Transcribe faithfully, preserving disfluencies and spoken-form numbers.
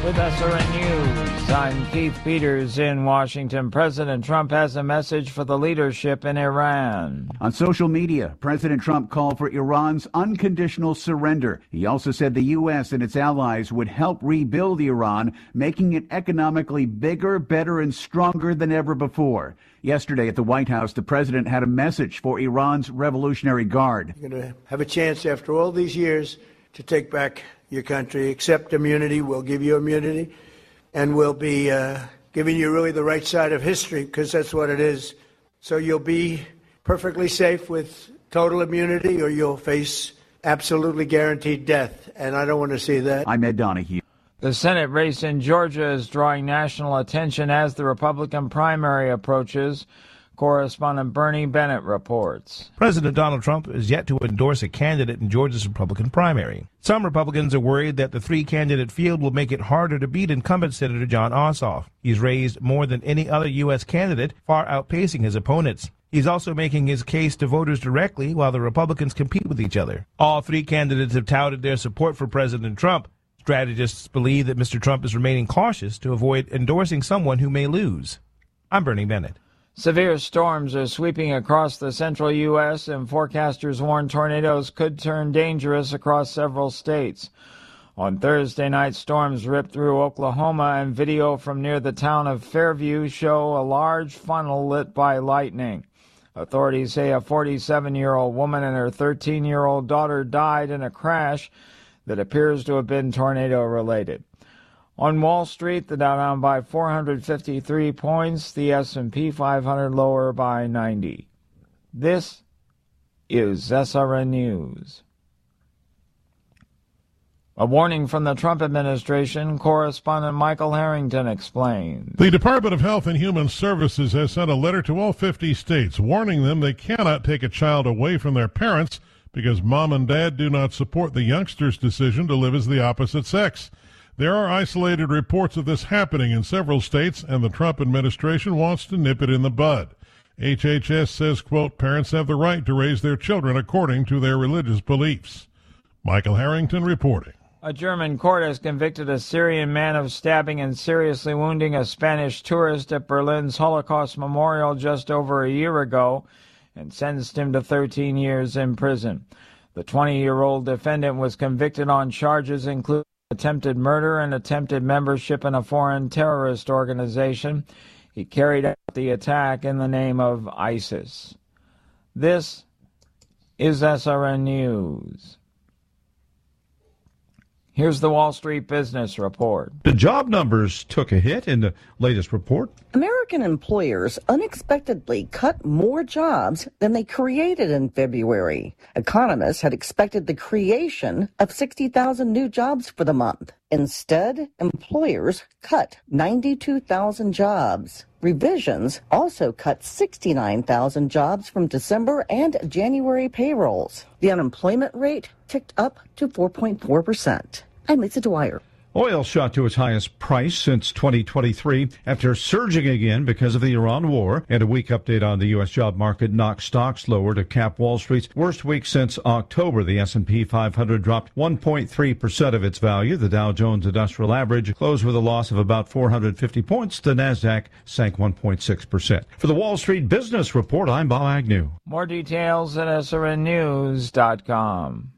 With S R N News, I'm Keith Peters in Washington. President Trump has a message for the leadership in Iran. On social media, President Trump called for Iran's unconditional surrender. He also said the U S and its allies would help rebuild Iran, making it economically bigger, better, and stronger than ever before. Yesterday at the White House, the president had a message for Iran's Revolutionary Guard. You're going to have a chance after all these years to take back your country, accept immunity. We'll give you immunity, and we'll be uh, giving you really the right side of history, because that's what it is. So you'll be perfectly safe with total immunity, or you'll face absolutely guaranteed death, and I don't want to see that. I'm Ed Donahue. The Senate race in Georgia is drawing national attention as the Republican primary approaches. Correspondent Bernie Bennett reports. President Donald Trump is yet to endorse a candidate in Georgia's Republican primary. Some Republicans are worried that the three-candidate field will make it harder to beat incumbent Senator Jon Ossoff. He's raised more than any other U S candidate, far outpacing his opponents. He's also making his case to voters directly while the Republicans compete with each other. All three candidates have touted their support for President Trump. Strategists believe that Mister Trump is remaining cautious to avoid endorsing someone who may lose. I'm Bernie Bennett. Severe storms are sweeping across the central U S, and forecasters warn tornadoes could turn dangerous across several states. On Thursday night, storms ripped through Oklahoma, and video from near the town of Fairview show a large funnel lit by lightning. Authorities say a forty-seven-year-old woman and her thirteen-year-old daughter died in a crash that appears to have been tornado-related. On Wall Street, the Dow down by four hundred fifty-three points, the S and P five hundred lower by ninety. This is S R N News. A warning from the Trump administration, correspondent Michael Harrington explains. The Department of Health and Human Services has sent a letter to all fifty states warning them they cannot take a child away from their parents because mom and dad do not support the youngster's decision to live as the opposite sex. There are isolated reports of this happening in several states, and the Trump administration wants to nip it in the bud. H H S says, quote, parents have the right to raise their children according to their religious beliefs. Michael Harrington reporting. A German court has convicted a Syrian man of stabbing and seriously wounding a Spanish tourist at Berlin's Holocaust Memorial just over a year ago and sentenced him to thirteen years in prison. The twenty-year-old defendant was convicted on charges including attempted murder and attempted membership in a foreign terrorist organization. He carried out the attack in the name of ISIS. This is S R N News. Here's the Wall Street Business Report. The job numbers took a hit in the latest report. American employers unexpectedly cut more jobs than they created in February. Economists had expected the creation of sixty thousand new jobs for the month. Instead, employers cut ninety-two thousand jobs. Revisions also cut sixty-nine thousand jobs from December and January payrolls. The unemployment rate ticked up to four point four percent. I'm Lisa Dwyer. Oil shot to its highest price since twenty twenty-three after surging again because of the Iran war. And a week update on the U S job market knocked stocks lower to cap Wall Street's worst week since October. The S and P five hundred dropped one point three percent of its value. The Dow Jones Industrial Average closed with a loss of about four hundred fifty points. The Nasdaq sank one point six percent. For the Wall Street Business Report, I'm Bob Agnew. More details at S R N news dot com.